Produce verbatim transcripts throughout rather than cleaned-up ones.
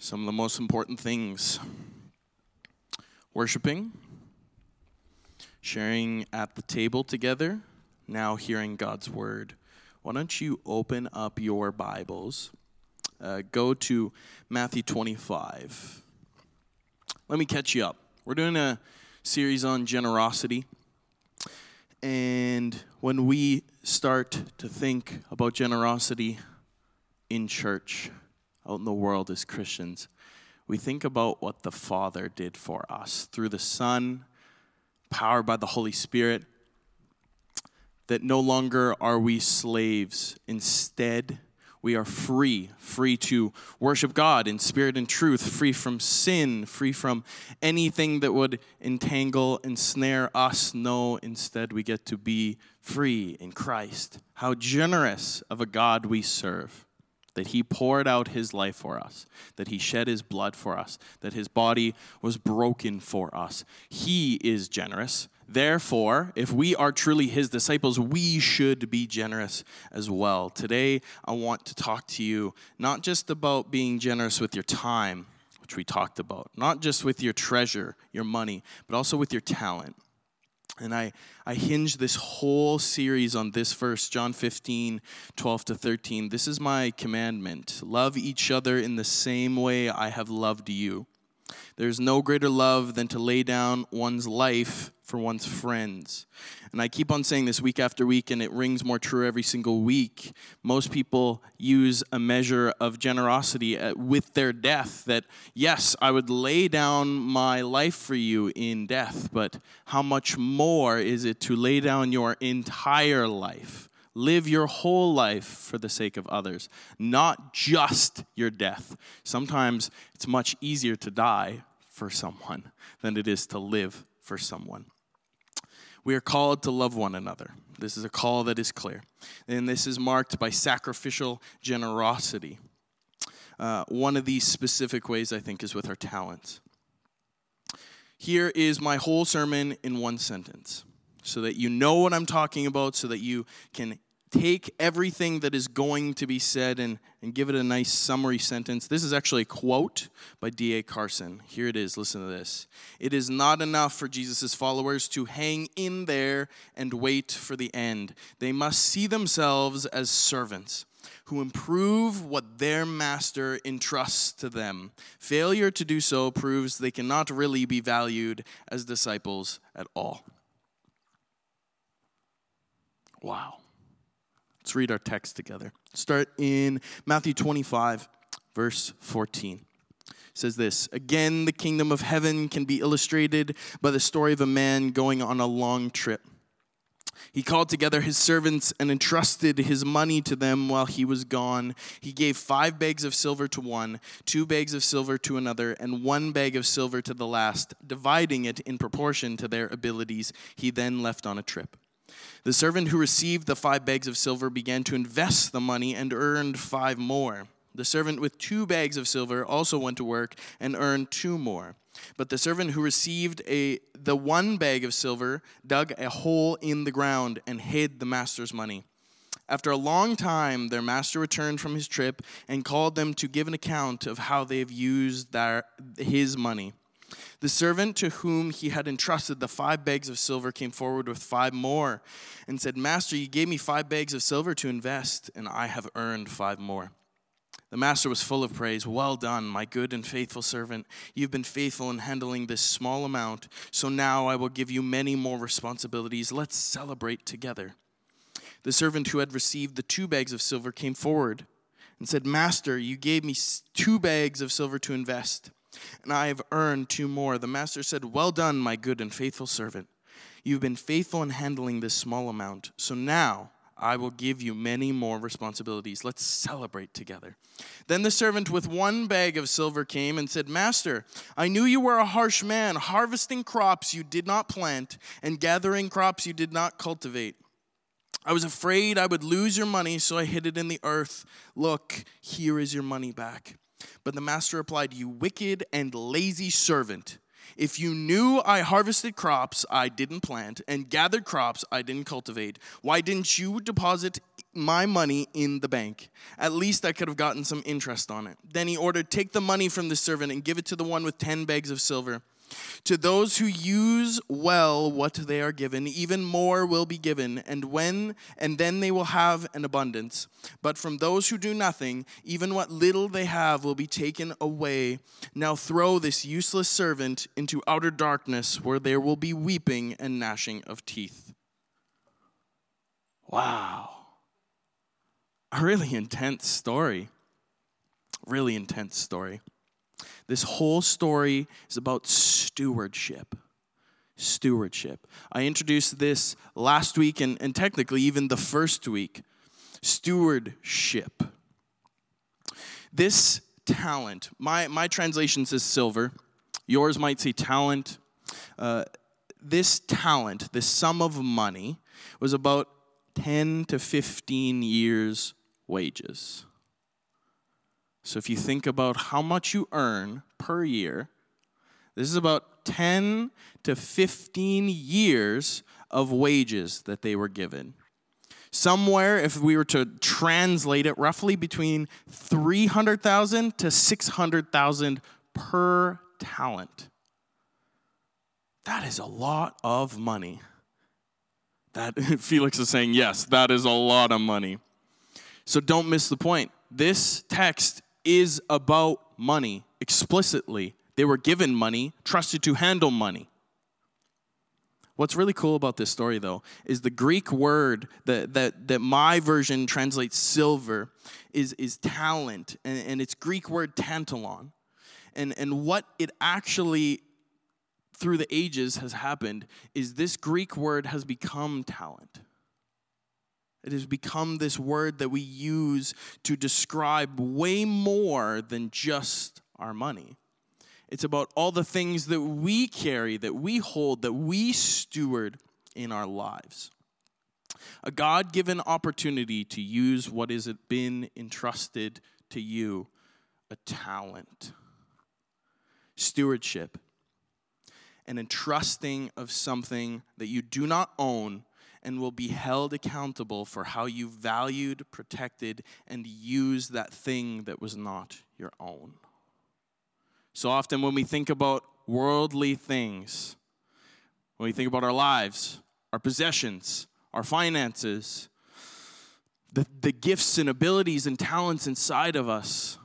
Some of the most important things: worshiping, sharing at the table together, now hearing God's word. Why don't you open up your Bibles, uh, go to Matthew twenty-five. Let me catch you up. We're doing a series on generosity, and when we start to think about generosity in church, out in the world as Christians, we think about what the Father did for us through the Son, powered by the Holy Spirit, that no longer are we slaves. Instead, we are free, free to worship God in spirit and truth, free from sin, free from anything that would entangle, ensnare us. No, instead we get to be free in Christ. How generous of a God we serve, that he poured out his life for us, that he shed his blood for us, that his body was broken for us. He is generous. Therefore, if we are truly his disciples, we should be generous as well. Today, I want to talk to you not just about being generous with your time, which we talked about, not just with your treasure, your money, but also with your talent. And I, I hinge this whole series on this verse, John fifteen, twelve to thirteen. This is my commandment. Love each other in the same way I have loved you. There's no greater love than to lay down one's life for one's friends. And I keep on saying this week after week, and it rings more true every single week. Most people use a measure of generosity with their death, that, yes, I would lay down my life for you in death, but how much more is it to lay down your entire life? Live your whole life for the sake of others, not just your death. Sometimes it's much easier to die for someone than it is to live for someone. We are called to love one another. This is a call that is clear. And this is marked by sacrificial generosity. Uh, one of these specific ways, I think, is with our talents. Here is my whole sermon in one sentence, so that you know what I'm talking about, so that you can take everything that is going to be said and, and give it a nice summary sentence. This is actually a quote by D A Carson. Here it is. Listen to this. It is not enough for Jesus' followers to hang in there and wait for the end. They must see themselves as servants who improve what their master entrusts to them. Failure to do so proves they cannot really be valued as disciples at all. Wow. Let's read our text together. Start in Matthew twenty-five, verse fourteen. It says this: "Again, the kingdom of heaven can be illustrated by the story of a man going on a long trip. He called together his servants and entrusted his money to them while he was gone. He gave five bags of silver to one, two bags of silver to another, and one bag of silver to the last, dividing it in proportion to their abilities. He then left on a trip. The servant who received the five bags of silver began to invest the money and earned five more. The servant with two bags of silver also went to work and earned two more. But the servant who received a the one bag of silver dug a hole in the ground and hid the master's money. After a long time, their master returned from his trip and called them to give an account of how they have used their, his money. The servant to whom he had entrusted the five bags of silver came forward with five more and said, 'Master, you gave me five bags of silver to invest, and I have earned five more.' The master was full of praise. 'Well done, my good and faithful servant. You've been faithful in handling this small amount, so now I will give you many more responsibilities. Let's celebrate together.' The servant who had received the two bags of silver came forward and said, 'Master, you gave me two bags of silver to invest, and I have earned two more.' The master said, 'Well done, my good and faithful servant. You've been faithful in handling this small amount, so now I will give you many more responsibilities. Let's celebrate together.' Then the servant with one bag of silver came and said, 'Master, I knew you were a harsh man, harvesting crops you did not plant and gathering crops you did not cultivate. I was afraid I would lose your money, so I hid it in the earth. Look, here is your money back.' But the master replied, 'You wicked and lazy servant. If you knew I harvested crops I didn't plant and gathered crops I didn't cultivate, why didn't you deposit my money in the bank? At least I could have gotten some interest on it." Then he ordered, "Take the money from the servant and give it to the one with ten bags of silver. To those who use well what they are given, even more will be given, and when and then they will have an abundance. But from those who do nothing, even what little they have will be taken away. Now throw this useless servant into outer darkness, where there will be weeping and gnashing of teeth." Wow. A really intense story. Really intense story. This whole story is about stewardship. Stewardship. I introduced this last week and, and technically even the first week. Stewardship. This talent, my, my translation says silver. Yours might say talent. Uh, this talent, this sum of money, was about ten to fifteen years' wages. So if you think about how much you earn per year, this is about ten to fifteen years of wages that they were given. Somewhere, if we were to translate it, roughly between three hundred thousand to six hundred thousand per talent. That is a lot of money. That Felix is saying, yes, that is a lot of money. So don't miss the point. This text is about money explicitly. They were given money, trusted to handle money. What's really cool about this story, though, is the Greek word that that, that my version translates silver is, is talent, and, and it's Greek word tantalon. And, and what it actually, through the ages, has happened is this Greek word has become talent. It has become this word that we use to describe way more than just our money. It's about all the things that we carry, that we hold, that we steward in our lives. A God-given opportunity to use what has been entrusted to you, a talent. Stewardship. An entrusting of something that you do not own and will be held accountable for how you valued, protected, and used that thing that was not your own. So often when we think about worldly things, when we think about our lives, our possessions, our finances, the, the gifts and abilities and talents inside of us,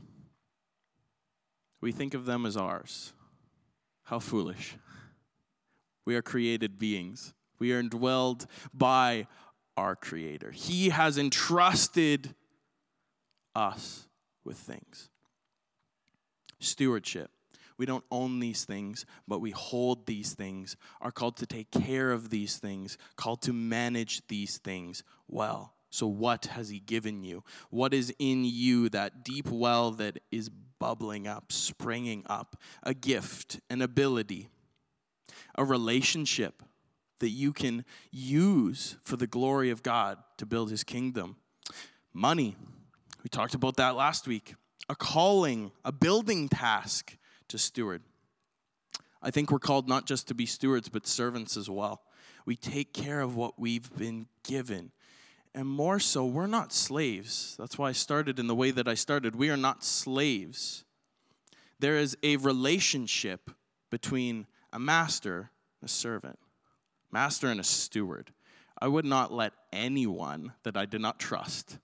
we think of them as ours. How foolish. We are created beings. We are indwelled by our Creator. He has entrusted us with things. Stewardship. We don't own these things, but we hold these things, are called to take care of these things, called to manage these things well. So what has He given you? What is in you, that deep well that is bubbling up, springing up? A gift, an ability, a relationship that you can use for the glory of God to build His kingdom. Money. We talked about that last week. A calling, a building task to steward. I think we're called not just to be stewards, but servants as well. We take care of what we've been given. And more so, we're not slaves. That's why I started in the way that I started. We are not slaves. There is a relationship between a master and a servant. Master and a steward. I would not let anyone that I did not trust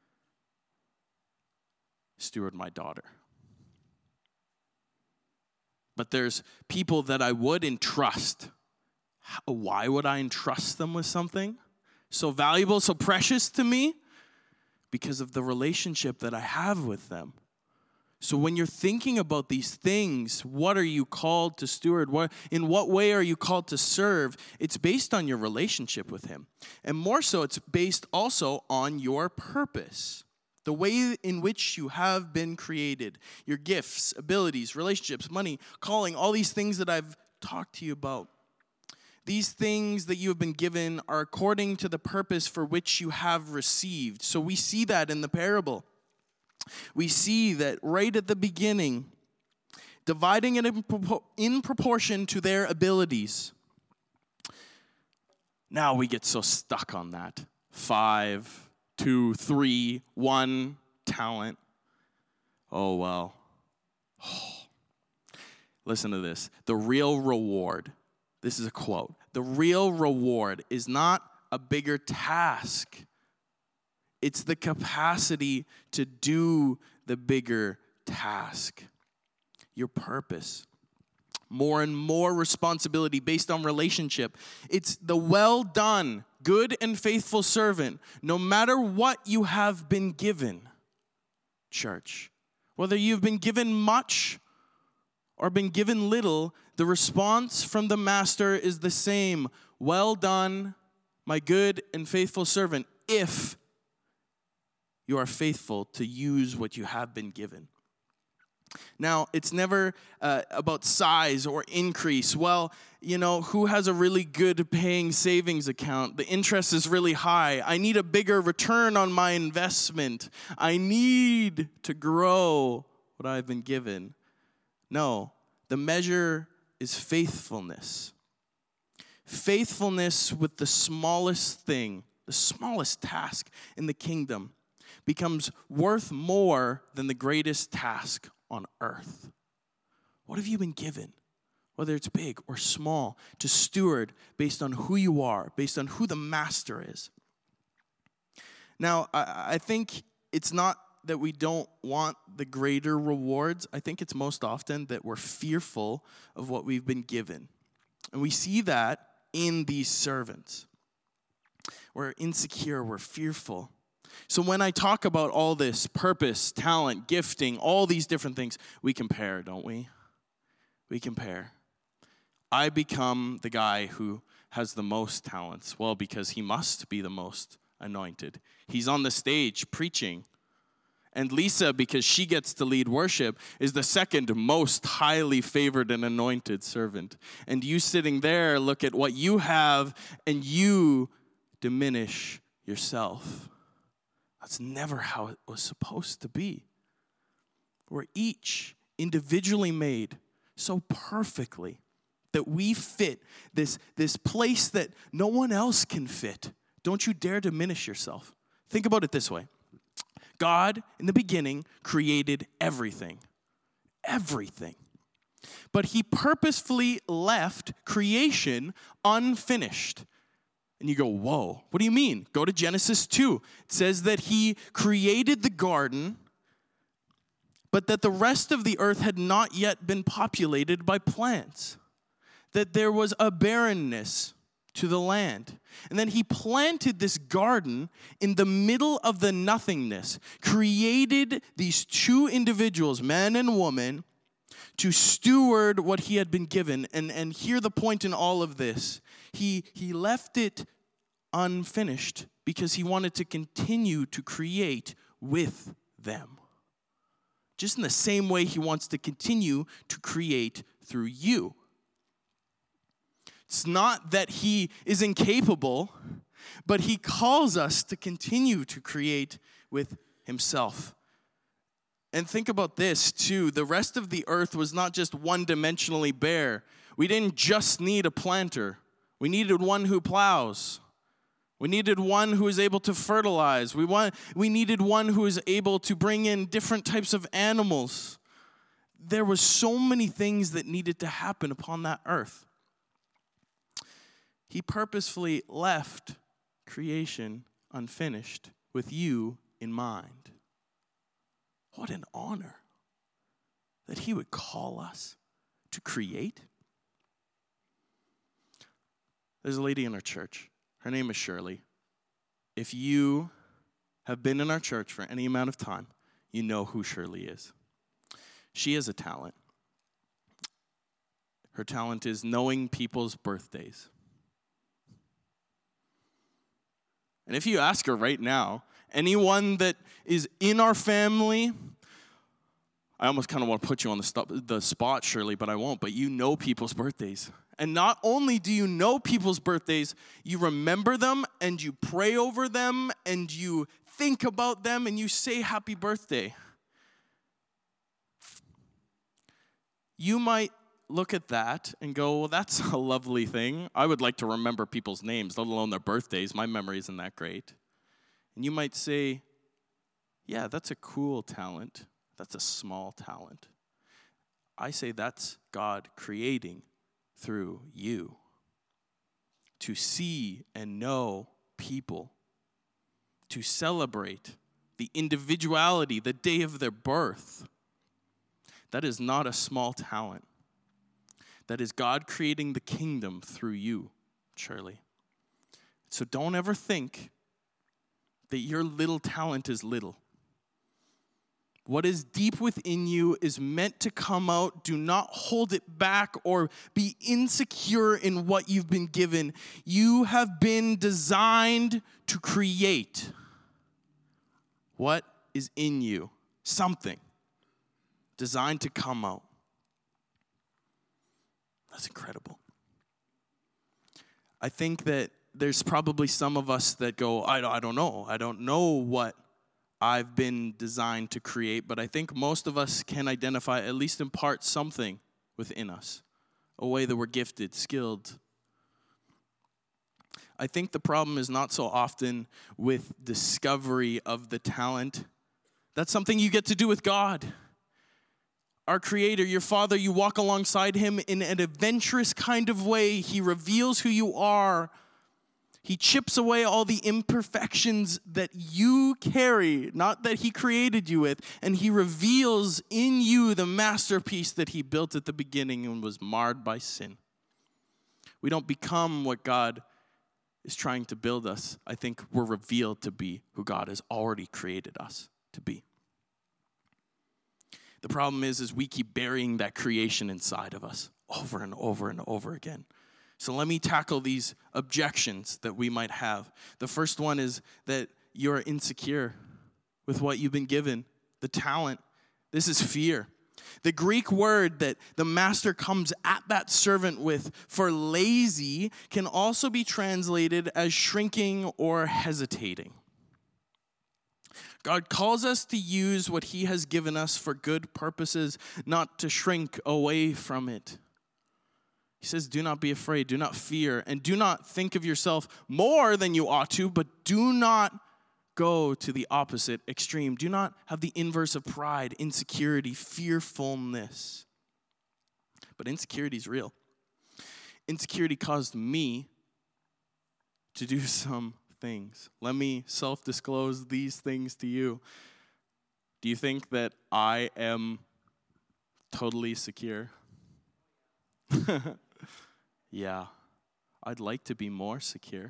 steward my daughter. But there's people that I would entrust. Why would I entrust them with something so valuable, so precious to me? Because of the relationship that I have with them. So when you're thinking about these things, what are you called to steward? What, in what way are you called to serve? It's based on your relationship with Him. And more so, it's based also on your purpose. The way in which you have been created. Your gifts, abilities, relationships, money, calling, all these things that I've talked to you about. These things that you have been given are according to the purpose for which you have received. So we see that in the parable. We see that right at the beginning, dividing it in, propor- in proportion to their abilities. Now we get so stuck on that. Five, two, three, one talent. Oh, well. Oh. Listen to this. The real reward, this is a quote, the real reward is not a bigger task. It's the capacity to do the bigger task. Your purpose. More and more responsibility based on relationship. It's the well done, good and faithful servant, no matter what you have been given, church. Whether you've been given much or been given little, the response from the master is the same. Well done, my good and faithful servant, if you are faithful to use what you have been given. Now, it's never uh, about size or increase. Well, you know, who has a really good paying savings account? The interest is really high. I need a bigger return on my investment. I need to grow what I've been given. No, the measure is faithfulness. Faithfulness with the smallest thing, the smallest task in the kingdom, becomes worth more than the greatest task on earth. What have you been given, whether it's big or small, to steward based on who you are, based on who the master is? Now, I, I think it's not that we don't want the greater rewards. I think it's most often that we're fearful of what we've been given. And we see that in these servants. We're insecure, we're fearful. So when I talk about all this purpose, talent, gifting, all these different things, we compare, don't we? We compare. I become the guy who has the most talents. Well, because he must be the most anointed. He's on the stage preaching. And Lisa, because she gets to lead worship, is the second most highly favored and anointed servant. And you sitting there look at what you have and you diminish yourself. That's never how it was supposed to be. We're each individually made so perfectly that we fit this, this place that no one else can fit. Don't you dare diminish yourself. Think about it this way. God, in the beginning, created everything. Everything. But he purposefully left creation unfinished. And you go, whoa, what do you mean? Go to Genesis two. It says that he created the garden, but that the rest of the earth had not yet been populated by plants. That there was a barrenness to the land. And then he planted this garden in the middle of the nothingness, created these two individuals, man and woman, to steward what he had been given. And, and hear the point in all of this. He, he left it unfinished because he wanted to continue to create with them. Just in the same way he wants to continue to create through you. It's not that he is incapable, but he calls us to continue to create with himself. And think about this too. The rest of the earth was not just one-dimensionally bare. We didn't just need a planter. We needed one who plows. We needed one who is able to fertilize. We want, we needed one who is able to bring in different types of animals. There was so many things that needed to happen upon that earth. He purposefully left creation unfinished with you in mind. What an honor that he would call us to create. There's a lady in our church. Her name is Shirley. If you have been in our church for any amount of time, you know who Shirley is. She has a talent. Her talent is knowing people's birthdays. And if you ask her right now, anyone that is in our family, I almost kind of want to put you on the, stop, the spot, Shirley, but I won't. But you know people's birthdays. And not only do you know people's birthdays, you remember them and you pray over them and you think about them and you say happy birthday. you might look at that and go, well, that's a lovely thing. I would like to remember people's names, let alone their birthdays. My memory isn't that great. And you might say, yeah, that's a cool talent. That's a small talent. I say that's God creating through you to see and know people, to celebrate the individuality, the day of their birth. That is not a small talent. That is God creating the kingdom through you, Shirley. So don't ever think that your little talent is little. What is deep within you is meant to come out. Do not hold it back or be insecure in what you've been given. You have been designed to create what is in you. Something designed to come out. That's incredible. I think that there's probably some of us that go, I don't, I don't know. I don't know what I've been designed to create, but I think most of us can identify, at least in part, something within us, a way that we're gifted, skilled. I think the problem is not so often with discovery of the talent. That's something you get to do with God. Our Creator, your Father, you walk alongside Him in an adventurous kind of way. He reveals who you are. He chips away all the imperfections that you carry, not that He created you with, and He reveals in you the masterpiece that He built at the beginning and was marred by sin. We don't become what God is trying to build us. I think we're revealed to be who God has already created us to be. The problem is, is we keep burying that creation inside of us over and over and over again. So let me tackle these objections that we might have. The first one is that you're insecure with what you've been given, the talent. This is fear. The Greek word that the master comes at that servant with for lazy can also be translated as shrinking or hesitating. God calls us to use what He has given us for good purposes, not to shrink away from it. He says, do not be afraid, do not fear, and do not think of yourself more than you ought to, but do not go to the opposite extreme. Do not have the inverse of pride, insecurity, fearfulness. But insecurity is real. Insecurity caused me to do some things. Let me self-disclose these things to you. Do you think that I am totally secure? Yeah, I'd like to be more secure.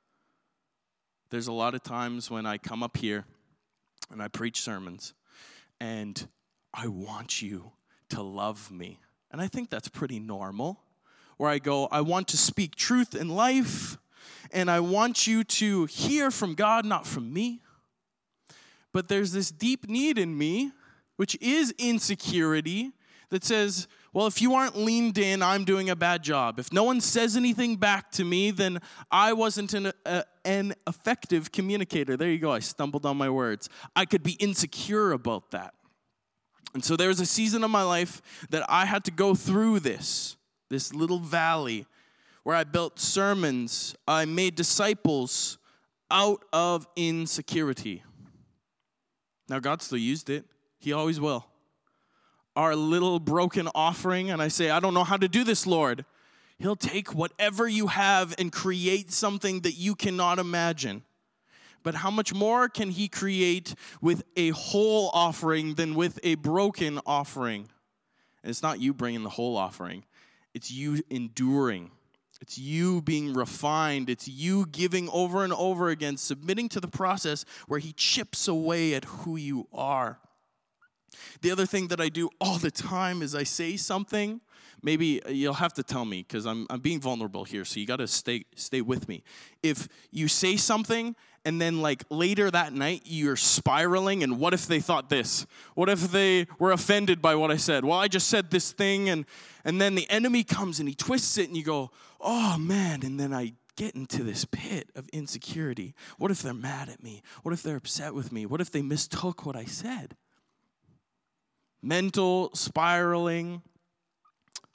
There's a lot of times when I come up here and I preach sermons and I want you to love me. And I think that's pretty normal. Where I go, I want to speak truth in life and I want you to hear from God, not from me. But there's this deep need in me, which is insecurity, that says, well, if you aren't leaned in, I'm doing a bad job. If no one says anything back to me, then I wasn't an, uh, an effective communicator. There you go. I stumbled on my words. I could be insecure about that. And so there was a season of my life that I had to go through this, this little valley where I built sermons. I made disciples out of insecurity. Now, God still used it. He always will. Our little broken offering, and I say, I don't know how to do this, Lord. He'll take whatever you have and create something that you cannot imagine. But how much more can He create with a whole offering than with a broken offering? And it's not you bringing the whole offering. It's you enduring. It's you being refined. It's you giving over and over again, submitting to the process where He chips away at who you are. The other thing that I do all the time is I say something. Maybe you'll have to tell me because I'm I'm being vulnerable here, so you got to stay stay with me. If you say something and then like later that night you're spiraling, and what if they thought this? What if they were offended by what I said? Well, I just said this thing, and and then the enemy comes and he twists it, and you go, oh man, and then I get into this pit of insecurity. What if they're mad at me? What if they're upset with me? What if they mistook what I said? Mental spiraling.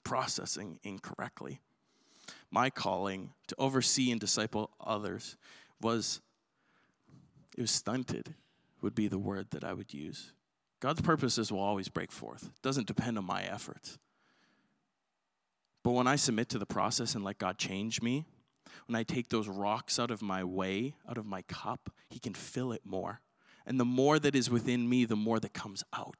processing incorrectly. My calling to oversee and disciple others was, it was stunted, would be the word that I would use. God's purposes will always break forth. It doesn't depend on my efforts. But when I submit to the process and let God change me, when I take those rocks out of my way, out of my cup, he can fill it more. And the more that is within me, the more that comes out.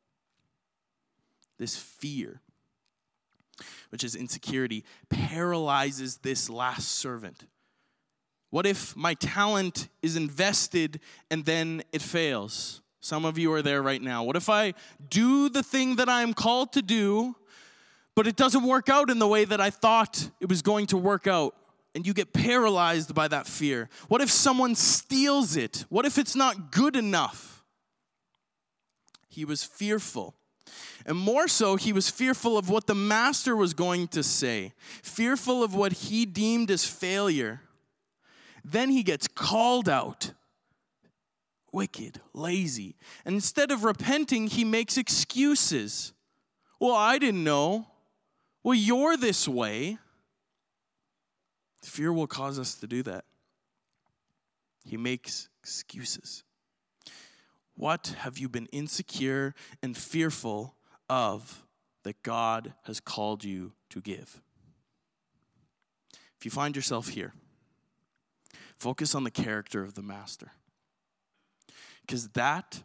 This fear, which is insecurity, paralyzes this last servant. What if my talent is invested and then it fails? Some of you are there right now. What if I do the thing that I'm called to do, but it doesn't work out in the way that I thought it was going to work out? And you get paralyzed by that fear. What if someone steals it? What if it's not good enough? He was fearful. And more so, he was fearful of what the master was going to say, fearful of what he deemed as failure. Then he gets called out, wicked, lazy. And instead of repenting, he makes excuses. Well, I didn't know. Well, you're this way. Fear will cause us to do that. He makes excuses. What have you been insecure and fearful of that God has called you to give? If you find yourself here, focus on the character of the master. Because that,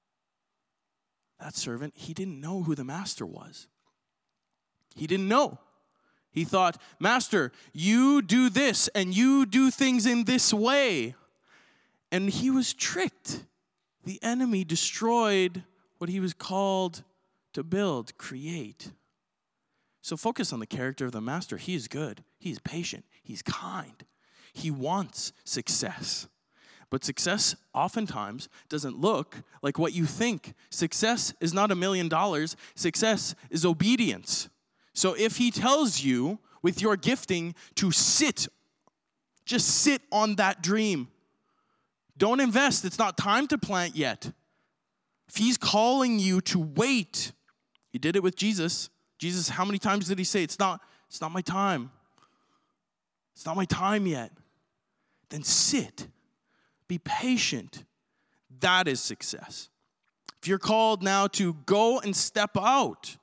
that servant, he didn't know who the master was. He didn't know. He thought, Master, you do this and you do things in this way. And he was tricked. The enemy destroyed what he was called to build, create. So focus on the character of the master. He is good. He is patient. He's kind. He wants success. But success oftentimes doesn't look like what you think. Success is not a million dollars. Success is obedience. So if he tells you with your gifting to sit, just sit on that dream. Don't invest. It's not time to plant yet. If he's calling you to wait, he did it with Jesus. Jesus, how many times did he say, it's not, it's not my time. It's not my time yet. Then sit. Be patient. That is success. If you're called now to go and step out,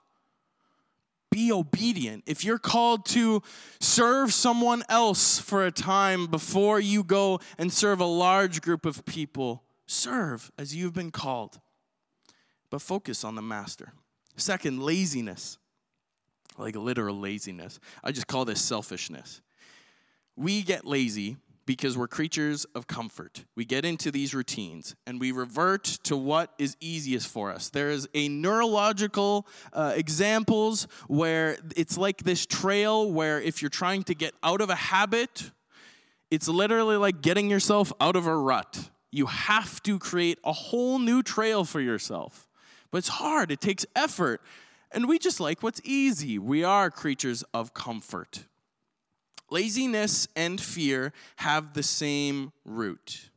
be obedient. If you're called to serve someone else for a time before you go and serve a large group of people, serve as you've been called. But focus on the master. Second, laziness. Like literal laziness. I just call this selfishness. We get lazy because we're creatures of comfort. We get into these routines and we revert to what is easiest for us. There is a neurological uh, examples where it's like this trail where if you're trying to get out of a habit, it's literally like getting yourself out of a rut. You have to create a whole new trail for yourself. But it's hard. It takes effort. And we just like what's easy. We are creatures of comfort. Laziness and fear have the same root.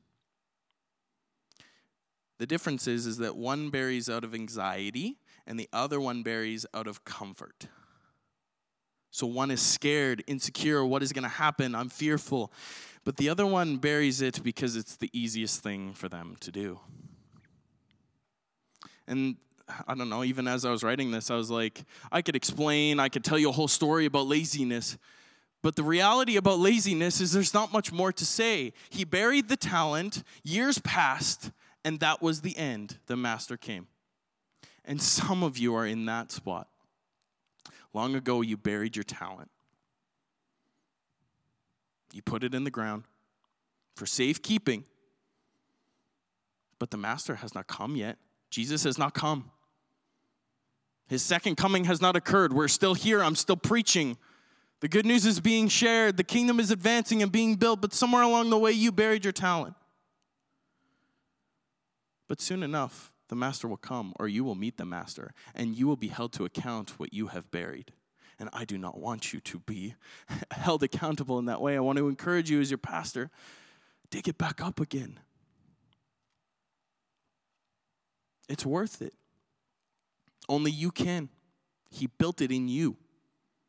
The difference is, is that one berries out of anxiety and the other one berries out of comfort. So one is scared, insecure, what is going to happen? I'm fearful. But the other one berries it because it's the easiest thing for them to do. And I don't know, even as I was writing this, I was like, I could explain, I could tell you a whole story about laziness. But the reality about laziness is there's not much more to say. He buried the talent, years passed, and that was the end. The master came. And some of you are in that spot. Long ago, you buried your talent. You put it in the ground for safekeeping. But the master has not come yet. Jesus has not come. His second coming has not occurred. We're still here. I'm still preaching. The good news is being shared. The kingdom is advancing and being built, but somewhere along the way, you buried your talent. But soon enough, the master will come, or you will meet the master, and you will be held to account what you have buried. And I do not want you to be held accountable in that way. I want to encourage you as your pastor, dig it back up again. It's worth it. Only you can. He built it in you.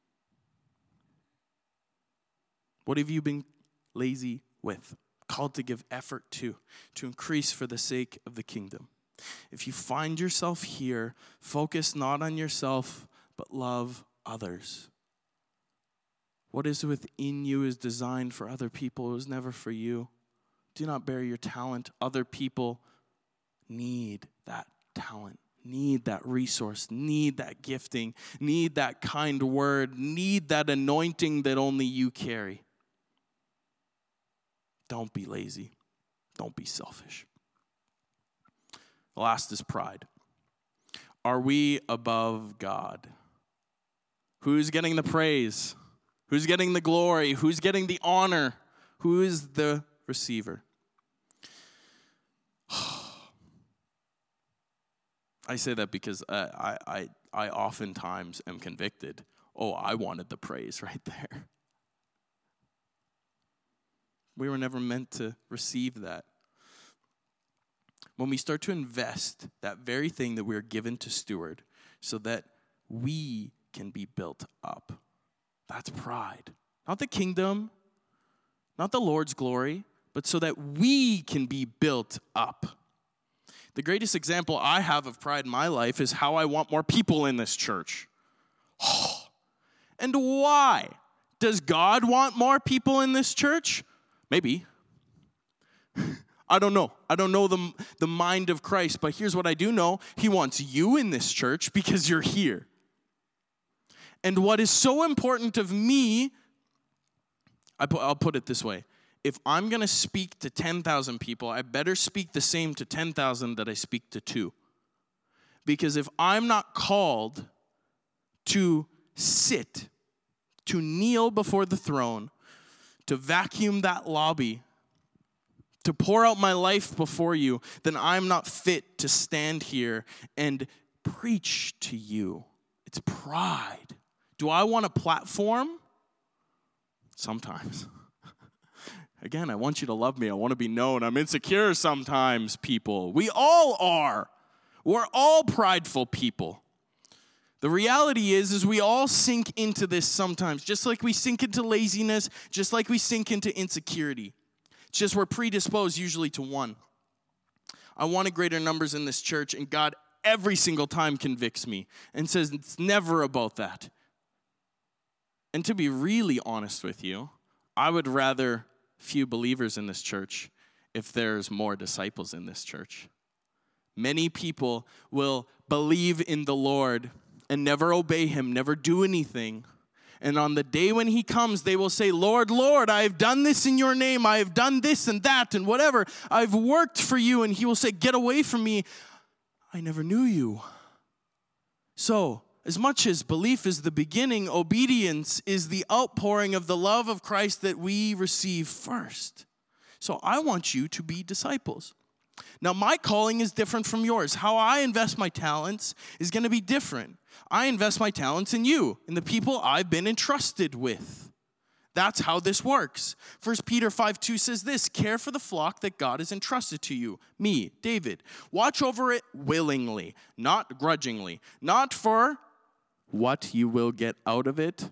What have you been lazy with? Called to give effort to, to increase for the sake of the kingdom. If you find yourself here, focus not on yourself, but love others. What is within you is designed for other people. It was never for you. Do not bury your talent. Other people need that talent, need that resource, need that gifting, need that kind word, need that anointing that only you carry. Don't be lazy. Don't be selfish. The last is pride. Are we above God? Who's getting the praise? Who's getting the glory? Who's getting the honor? Who is the receiver? I say that because uh, I, I, I oftentimes am convicted. Oh, I wanted the praise right there. We were never meant to receive that. When we start to invest that very thing that we're given to steward so that we can be built up, that's pride. Not the kingdom, not the Lord's glory, but so that we can be built up. The greatest example I have of pride in my life is how I want more people in this church. Oh, and why? Does God want more people in this church? Maybe. I don't know. I don't know the, the mind of Christ, but here's what I do know. He wants you in this church because you're here. And what is so important of me, I put, I'll put it this way. If I'm going to speak to ten thousand people, I better speak the same to ten thousand that I speak to two. Because if I'm not called to sit, to kneel before the throne, to vacuum that lobby, to pour out my life before you, then I'm not fit to stand here and preach to you. It's pride. Do I want a platform? Sometimes. Again, I want you to love me. I want to be known. I'm insecure sometimes, people. We all are. We're all prideful people. The reality is, is we all sink into this sometimes, just like we sink into laziness, just like we sink into insecurity. It's just we're predisposed usually to one. I wanted greater numbers in this church, and God every single time convicts me and says it's never about that. And to be really honest with you, I would rather few believers in this church if there's more disciples in this church. Many people will believe in the Lord and never obey him, never do anything. And on the day when he comes, they will say, Lord, Lord, I have done this in your name. I have done this and that and whatever. I've worked for you. And he will say, get away from me. I never knew you. So, as much as belief is the beginning, obedience is the outpouring of the love of Christ that we receive first. So I want you to be disciples. Now, my calling is different from yours. How I invest my talents is going to be different. I invest my talents in you, in the people I've been entrusted with. That's how this works. First Peter five two says this, care for the flock that God has entrusted to you, me, David. Watch over it willingly, not grudgingly, not for what you will get out of it,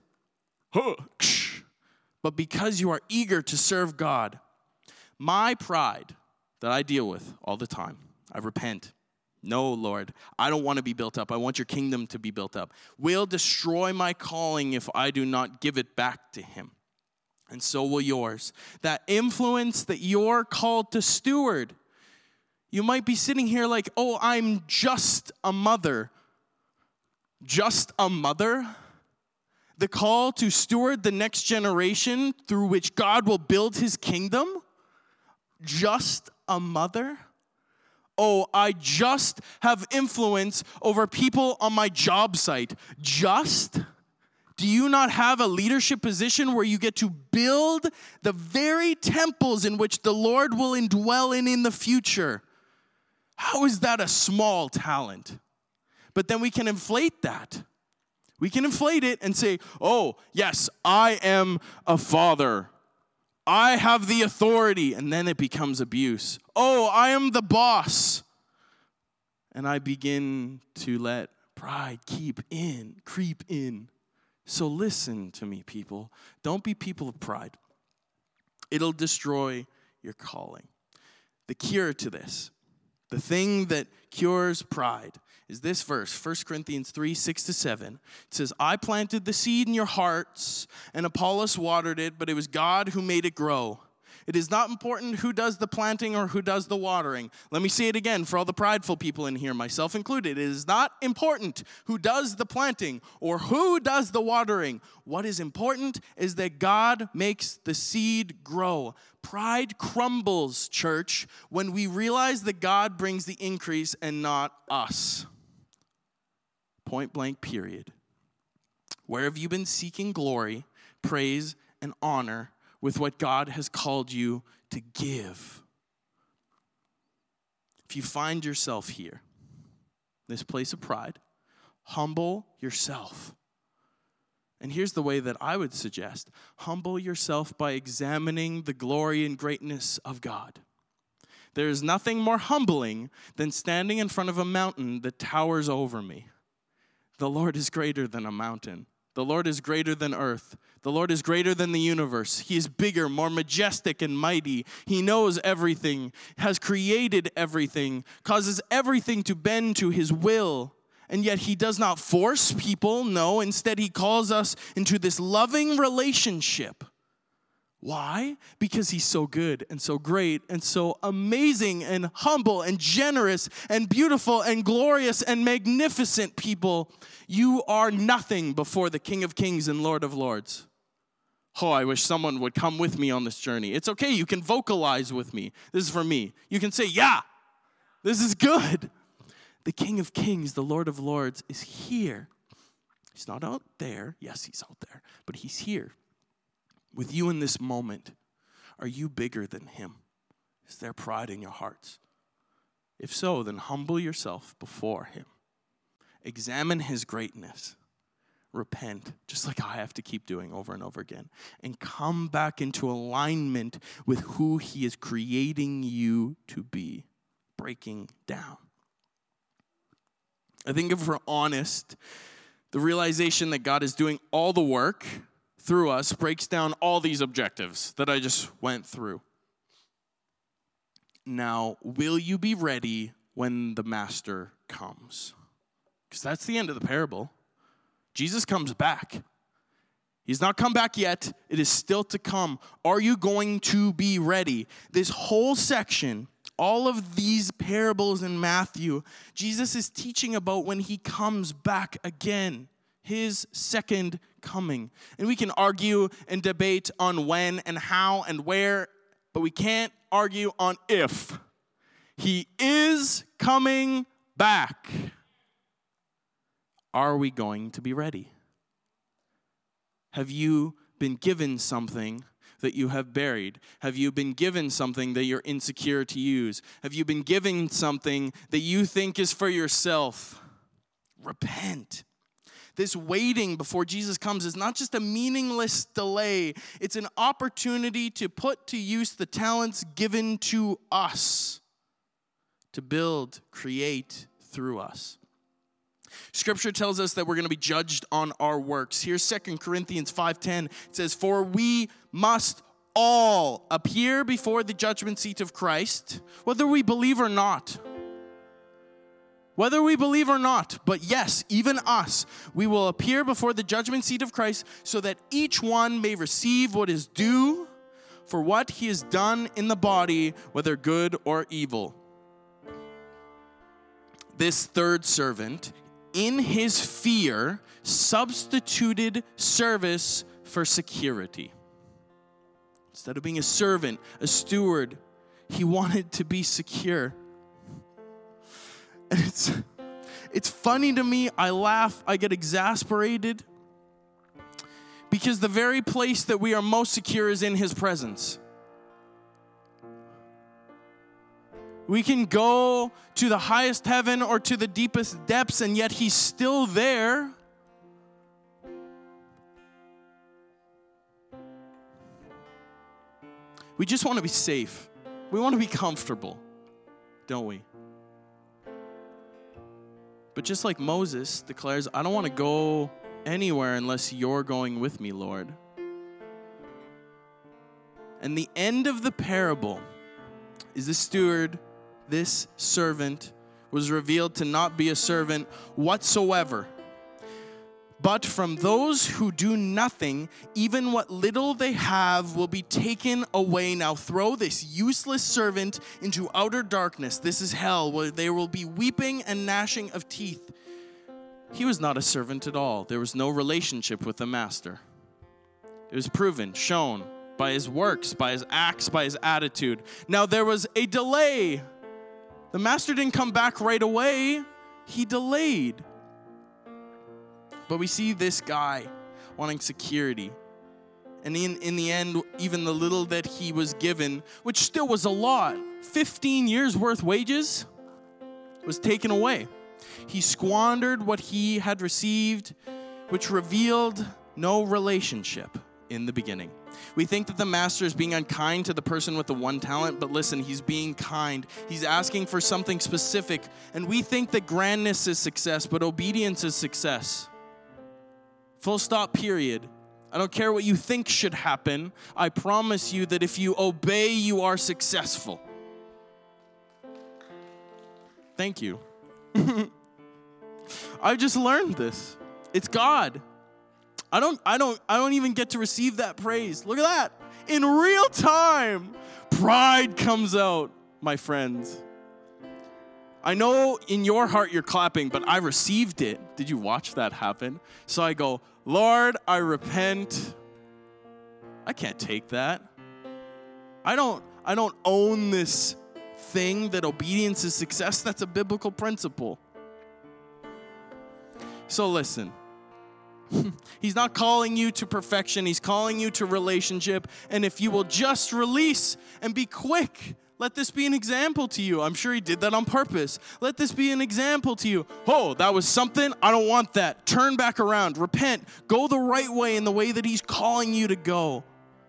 but because you are eager to serve God. My pride that I deal with all the time, I repent. No, Lord, I don't want to be built up. I want your kingdom to be built up. Will destroy my calling if I do not give it back to him. And so will yours. That influence that you're called to steward. You might be sitting here like, oh, I'm just a mother. Just a mother? The call to steward the next generation through which God will build his kingdom? Just a mother? Oh, I just have influence over people on my job site. Just? Do you not have a leadership position where you get to build the very temples in which the Lord will indwell in in the future? How is that a small talent? But then we can inflate that. We can inflate it and say, oh, yes, I am a father. I have the authority. And then it becomes abuse. Oh, I am the boss. And I begin to let pride keep in, creep in. So listen to me, people. Don't be people of pride. It'll destroy your calling. The cure to this, the thing that cures pride, is this verse, First Corinthians three, six to seven. It says, I planted the seed in your hearts, and Apollos watered it, but it was God who made it grow. It is not important who does the planting or who does the watering. Let me say it again for all the prideful people in here, myself included. It is not important who does the planting or who does the watering. What is important is that God makes the seed grow. Pride crumbles, church, when we realize that God brings the increase and not us. Point blank, period. Where have you been seeking glory, praise, and honor with what God has called you to give? If you find yourself here, this place of pride, humble yourself. And here's the way that I would suggest. Humble yourself by examining the glory and greatness of God. There is nothing more humbling than standing in front of a mountain that towers over me. The Lord is greater than a mountain. The Lord is greater than earth. The Lord is greater than the universe. He is bigger, more majestic and mighty. He knows everything, has created everything, causes everything to bend to his will. And yet he does not force people. No, instead he calls us into this loving relationship. Why? Because he's so good and so great and so amazing and humble and generous and beautiful and glorious and magnificent, people. You are nothing before the King of Kings and Lord of Lords. Oh, I wish someone would come with me on this journey. It's okay. You can vocalize with me. This is for me. You can say, yeah, this is good. The King of Kings, the Lord of Lords, is here. He's not out there. Yes, he's out there, but he's here. With you in this moment, are you bigger than him? Is there pride in your hearts? If so, then humble yourself before him. Examine his greatness. Repent, just like I have to keep doing over and over again. And come back into alignment with who he is creating you to be. Breaking down. I think if we're honest, the realization that God is doing all the work through us breaks down all these objectives that I just went through. Now, will you be ready when the master comes? Because that's the end of the parable. Jesus comes back. He's not come back yet. It is still to come. Are you going to be ready? This whole section, all of these parables in Matthew, Jesus is teaching about when he comes back again. His second coming. And we can argue and debate on when and how and where, but we can't argue on if. He is coming back. Are we going to be ready? Have you been given something that you have buried? Have you been given something that you're insecure to use? Have you been given something that you think is for yourself? Repent. This waiting before Jesus comes is not just a meaningless delay. It's an opportunity to put to use the talents given to us to build, create through us. Scripture tells us that we're going to be judged on our works. Here's Second Corinthians five ten. It says, for we must all appear before the judgment seat of Christ, whether we believe or not. Whether we believe or not, but yes, even us, we will appear before the judgment seat of Christ so that each one may receive what is due for what he has done in the body, whether good or evil. This third servant, in his fear, substituted service for security. Instead of being a servant, a steward, he wanted to be secure. And it's, it's funny to me. I laugh. I get exasperated. Because the very place that we are most secure is in his presence. We can go to the highest heaven or to the deepest depths, and yet he's still there. We just want to be safe. We want to be comfortable, don't we? But just like Moses declares, I don't want to go anywhere unless you're going with me, Lord. And the end of the parable is the steward, this servant, was revealed to not be a servant whatsoever. But from those who do nothing, even what little they have will be taken away. Now throw this useless servant into outer darkness. This is hell, where there will be weeping and gnashing of teeth. He was not a servant at all. There was no relationship with the master. It was proven, shown by his works, by his acts, by his attitude. Now there was a delay. The master didn't come back right away. He delayed. But we see this guy wanting security. And in, in the end, even the little that he was given, which still was a lot, fifteen years worth wages, was taken away. He squandered what he had received, which revealed no relationship in the beginning. We think that the master is being unkind to the person with the one talent, but listen, he's being kind. He's asking for something specific. And we think that grandness is success, but obedience is success. Full stop, period. I don't care what you think should happen. I promise you that if you obey, you are successful. Thank you. I just learned this. It's God. I don't I don't I don't even get to receive that praise. Look at that. In real time, pride comes out, my friends. I know in your heart you're clapping, but I received it. Did you watch that happen? So I go, Lord, I repent. I can't take that. I don't I don't own this thing that obedience is success. That's a biblical principle. So listen. He's not calling you to perfection. He's calling you to relationship. And if you will just release and be quick, let this be an example to you. I'm sure he did that on purpose. Let this be an example to you. Oh, that was something. I don't want that. Turn back around. Repent. Go the right way in the way that he's calling you to go.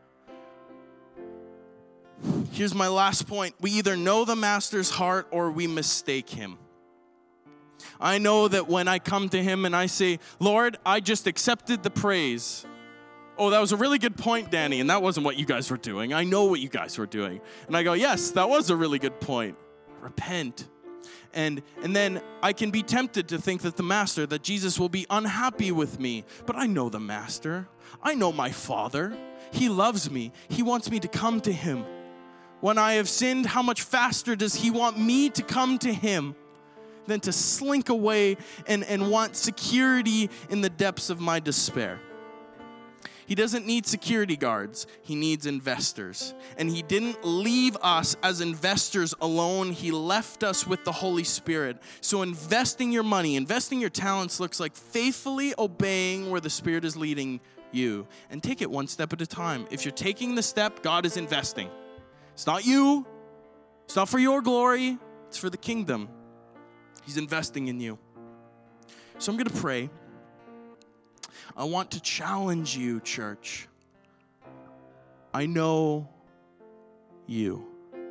Here's my last point. We either know the master's heart or we mistake him. I know that when I come to him and I say, Lord, I just accepted the praise. Oh, that was a really good point, Danny, and that wasn't what you guys were doing. I know what you guys were doing. And I go, yes, that was a really good point. Repent. And and then I can be tempted to think that the master, that Jesus will be unhappy with me. But I know the master. I know my Father. He loves me. He wants me to come to him. When I have sinned, how much faster does he want me to come to him than to slink away and, and want security in the depths of my despair? He doesn't need security guards. He needs investors. And he didn't leave us as investors alone. He left us with the Holy Spirit. So investing your money, investing your talents looks like faithfully obeying where the Spirit is leading you. And take it one step at a time. If you're taking the step, God is investing. It's not you. It's not for your glory. It's for the kingdom. He's investing in you. So I'm going to pray. I want to challenge you, church. I know you.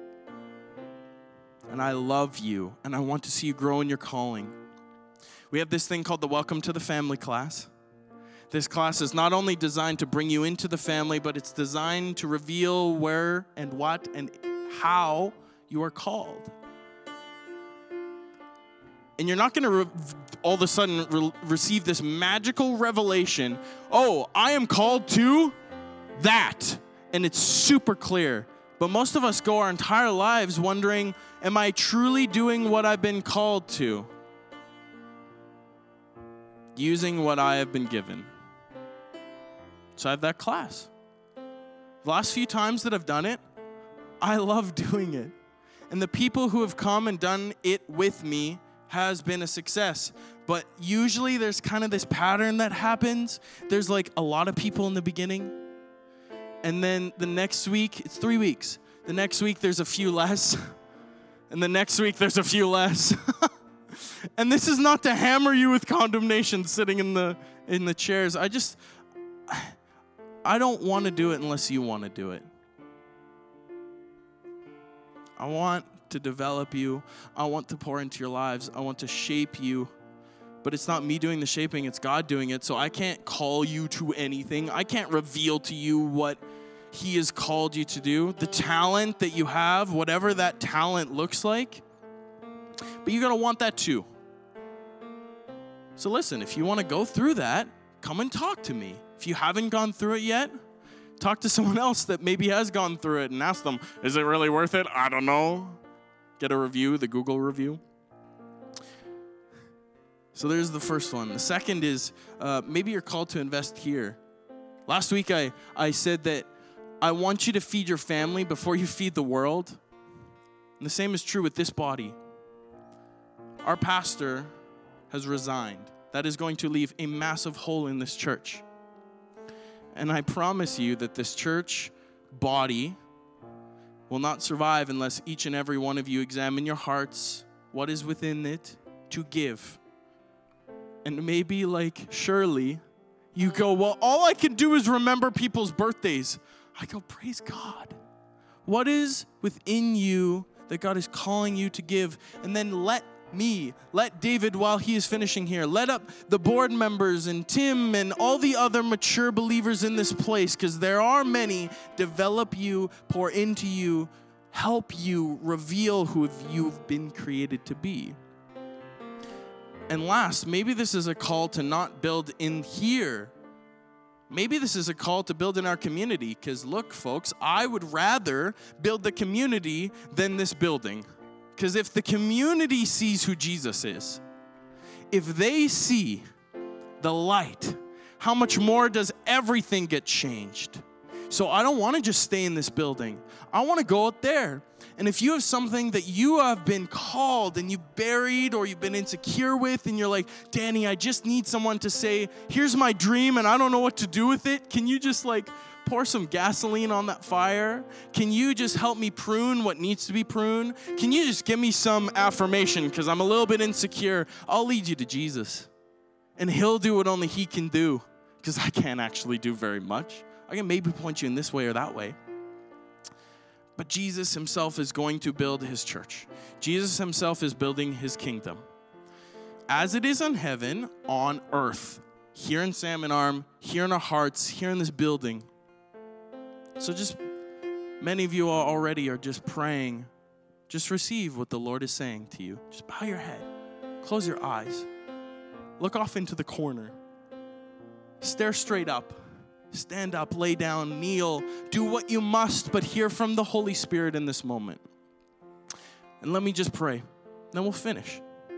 And I love you. And I want to see you grow in your calling. We have this thing called the Welcome to the Family class. This class is not only designed to bring you into the family, but it's designed to reveal where and what and how you are called. And you're not going to re- all of a sudden re- receive this magical revelation. Oh, I am called to that. And it's super clear. But most of us go our entire lives wondering, am I truly doing what I've been called to? Using what I have been given. So I have that class. The last few times that I've done it, I love doing it. And the people who have come and done it with me has been a success. But usually there's kind of this pattern that happens. There's like a lot of people in the beginning. And then the next week, it's three weeks. The next week there's a few less. And the next week there's a few less. And this is not to hammer you with condemnation sitting in the in the chairs. I just, I don't want to do it unless you want to do it. I want to develop you. I want to pour into your lives. I want to shape you. But it's not me doing the shaping, it's God doing it. So I can't call you to anything. I can't reveal to you what he has called you to do, the talent that you have, whatever that talent looks like. But you're going to want that too. So listen, if you want to go through that, come and talk to me. If you haven't gone through it yet, talk to someone else that maybe has gone through it and ask them, is it really worth it? I don't know. Get a review, the Google review. So there's the first one. The second is uh, maybe you're called to invest here. Last week I, I said that I want you to feed your family before you feed the world. And the same is true with this body. Our pastor has resigned. That is going to leave a massive hole in this church. And I promise you that this church body will not survive unless each and every one of you examine your hearts, what is within it, to give. And maybe like Shirley, you go, well, all I can do is remember people's birthdays. I go, praise God. What is within you that God is calling you to give? And then let me, let David, while he is finishing here, let up the board members and Tim and all the other mature believers in this place, because there are many, develop you, pour into you, help you reveal who you've been created to be. And last, maybe this is a call to not build in here. Maybe this is a call to build in our community, because look, folks, I would rather build the community than this building. Because if the community sees who Jesus is, if they see the light, how much more does everything get changed? So I don't want to just stay in this building. I want to go out there. And if you have something that you have been called and you buried or you've been insecure with, and you're like, Danny, I just need someone to say, here's my dream and I don't know what to do with it. Can you just like pour some gasoline on that fire? Can you just help me prune what needs to be pruned? Can you just give me some affirmation because I'm a little bit insecure? I'll lead you to Jesus. And he'll do what only he can do, because I can't actually do very much. I can maybe point you in this way or that way. But Jesus himself is going to build his church. Jesus himself is building his kingdom. As it is in heaven, on earth. Here in Salmon Arm, here in our hearts, here in this building. So just, many of you are already are just praying. Just receive what the Lord is saying to you. Just bow your head. Close your eyes. Look off into the corner. Stare straight up. Stand up, lay down, kneel. Do what you must, but hear from the Holy Spirit in this moment. And let me just pray. Then we'll finish.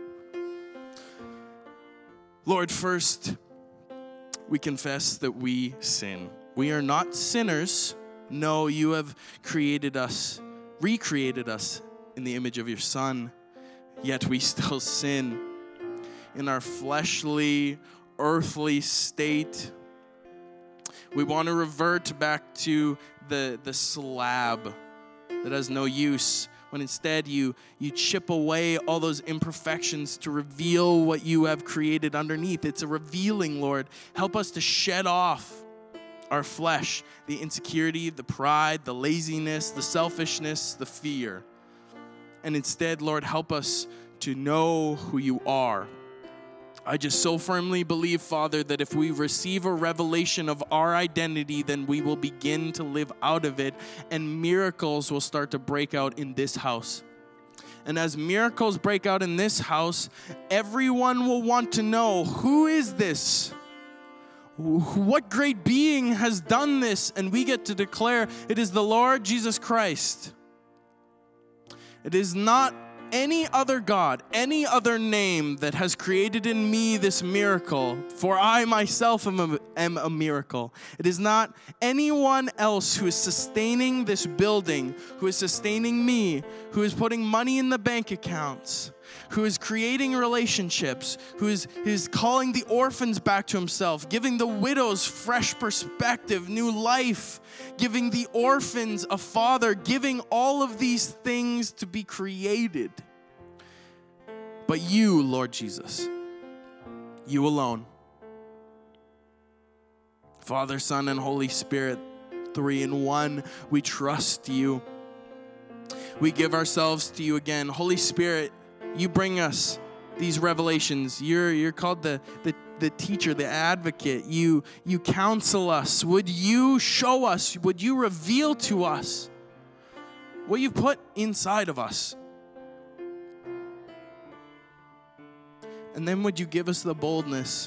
Lord, first, we confess that we sin. We are not sinners. No, you have created us, recreated us in the image of your Son, yet we still sin in our fleshly, earthly state. We want to revert back to the, the slab that has no use, when instead you, you chip away all those imperfections to reveal what you have created underneath. It's a revealing, Lord. Help us to shed off our flesh, the insecurity, the pride, the laziness, the selfishness, the fear. And instead, Lord, help us to know who you are. I just so firmly believe, Father, that if we receive a revelation of our identity, then we will begin to live out of it, and miracles will start to break out in this house. And as miracles break out in this house, everyone will want to know, who is this? What great being has done this? And we get to declare it is the Lord Jesus Christ. It is not any other God, any other name that has created in me this miracle, for I myself am a, am a miracle. It is not anyone else who is sustaining this building, who is sustaining me, who is putting money in the bank accounts, who is creating relationships, who is, who is calling the orphans back to himself, giving the widows fresh perspective, new life, giving the orphans a father, giving all of these things to be created. But you, Lord Jesus, you alone. Father, Son, and Holy Spirit, three in one, we trust you. We give ourselves to you again. Holy Spirit, you bring us these revelations. You're, you're called the, the, the teacher, the advocate. You, you counsel us. Would you show us, would you reveal to us what you've put inside of us? And then would you give us the boldness?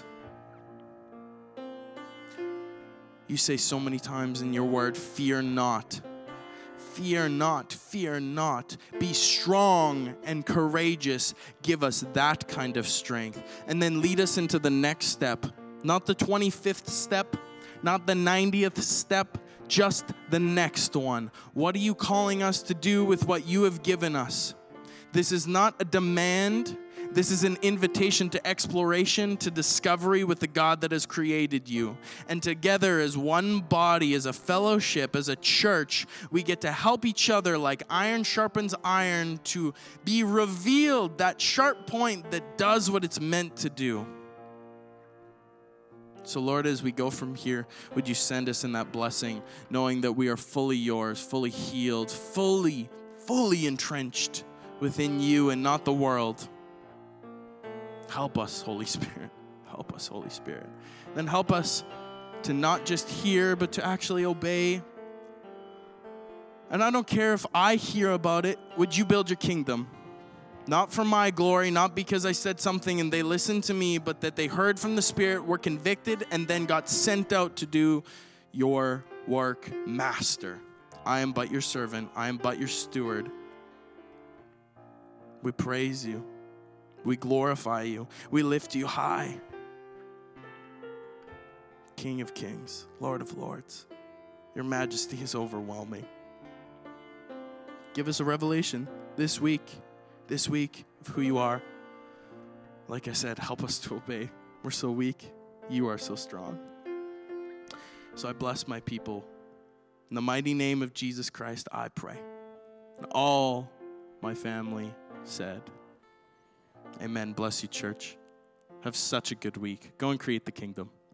You say so many times in your word, fear not. Fear not, fear not. Be strong and courageous. Give us that kind of strength. And then lead us into the next step. Not the twenty-fifth step, not the ninetieth step, just the next one. What are you calling us to do with what you have given us? This is not a demand. This is an invitation to exploration, to discovery with the God that has created you. And together as one body, as a fellowship, as a church, we get to help each other like iron sharpens iron to be revealed, that sharp point that does what it's meant to do. So Lord, as we go from here, would you send us in that blessing, knowing that we are fully yours, fully healed, fully, fully entrenched within you and not the world. Help us, Holy Spirit. Help us, Holy Spirit. Then help us to not just hear, but to actually obey. And I don't care if I hear about it. Would you build your kingdom? Not for my glory, not because I said something and they listened to me, but that they heard from the Spirit, were convicted, and then got sent out to do your work, Master. I am but your servant. I am but your steward. We praise you. We glorify you. We lift you high. King of kings, Lord of lords. Your majesty is overwhelming. Give us a revelation this week, this week of who you are. Like I said, help us to obey. We're so weak. You are so strong. So I bless my people. In the mighty name of Jesus Christ, I pray. And all my family said, amen. Bless you, church. Have such a good week. Go and create the kingdom.